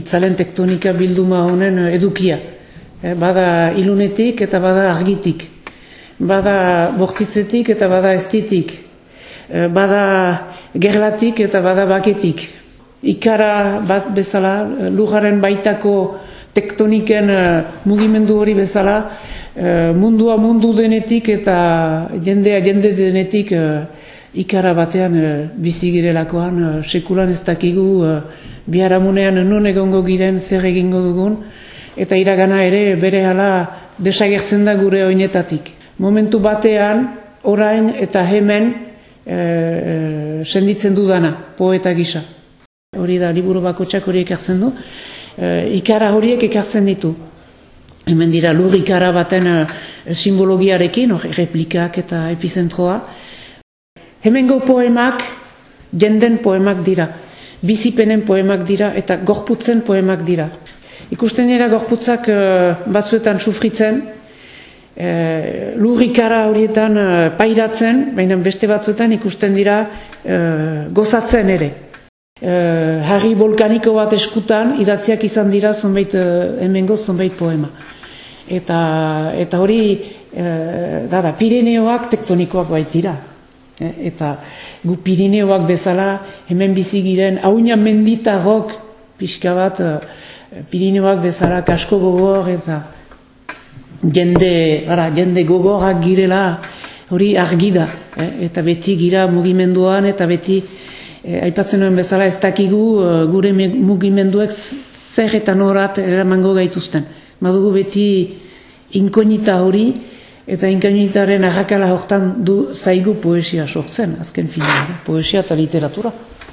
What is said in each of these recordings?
Itzalen tektonika bilduma honen edukia. Bada ilunetik eta bada argitik. Bada bortitzetik eta bada estitik. Bada gerlatik eta bada baketik. Ikara bat bezala, lujaren baitako tektoniken mugimendu hori bezala, mundua mundu denetik eta jendea jende denetik ikara batean bizi girelakoan, sekulan ez dakigu biharamunean non egongo giren, zer egingo dugun, eta iragana ere berehala desagertzen da gure oinetatik. Momentu batean, orain eta hemen senditzen dudana, poeta gisa. Hori da, liburu bakotxak hori ekartzen du. Ikara horiek ekartzen ditu. Hemen dira lur ikara baten simbologiarekin, replikak eta epizentroa. Hemengo poemak, jenden poemak dira. Bizipenen poemak dira eta gorputzen poemak dira. Ikusten dira gorputzak batzuetan sufritzen, lur ikara horietan pairatzen, baina beste batzuetan ikusten dira gozatzen ere. Harri volkaniko bat eskutan idatziak izan dira hemengo zonbait poema. Eta hori, Pirineoak tektonikoak baitira. Eta gu Pirineoak bezala hemen bizi giren hauina menditarrok pixka bat Pirineoak bezala kasko gogor eta jende gogorak girela hori argi da. Eta beti gira mugimenduan eta beti aipatzen nuen bezala ez dakigu gure mugimenduek zer eta norat eramango gaituzten. Badugu beti inkognita hori eta inkognitaren arrakala hortan du zaigu poesia sortzen, azken finean, poesia eta literatura.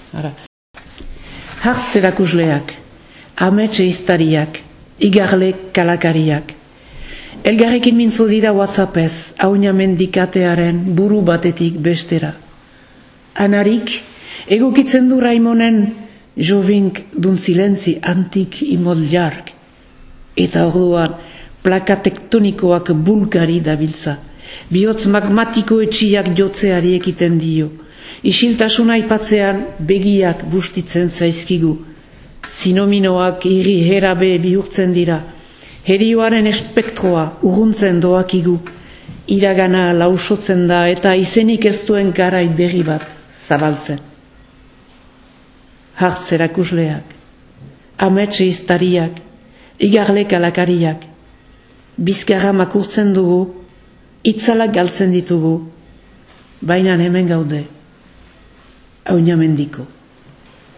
Hartz erakusleak, amets ehiztariak, igarle kalakariak. Elgarrekin mintzo dira WhatsAppez, hauina mendikatearen buru batetik bestera. Anarik, egokitzen du Raimonen jovink dun silentzi antik imod jark. Eta orduan, plaka tektonikoak bulgari dabiltza. Bihotz magmatiko etxiak jotzeari ekiten dio. Isiltasuna aipatzean begiak bustitzen zaizkigu. Sinominoak irri herabe bihurtzen dira. Herioaren espektroa urruntzen doakigu. Iragana lausotzen da eta izenik ez duen garai berri bat zabaltzen. Hartz erakusleak, amets ehiztariak, igarle kalakariak, bizkarra makurtzen dugu, itzalak galtzen ditugu, baina hemen gaude, hauina mendiko.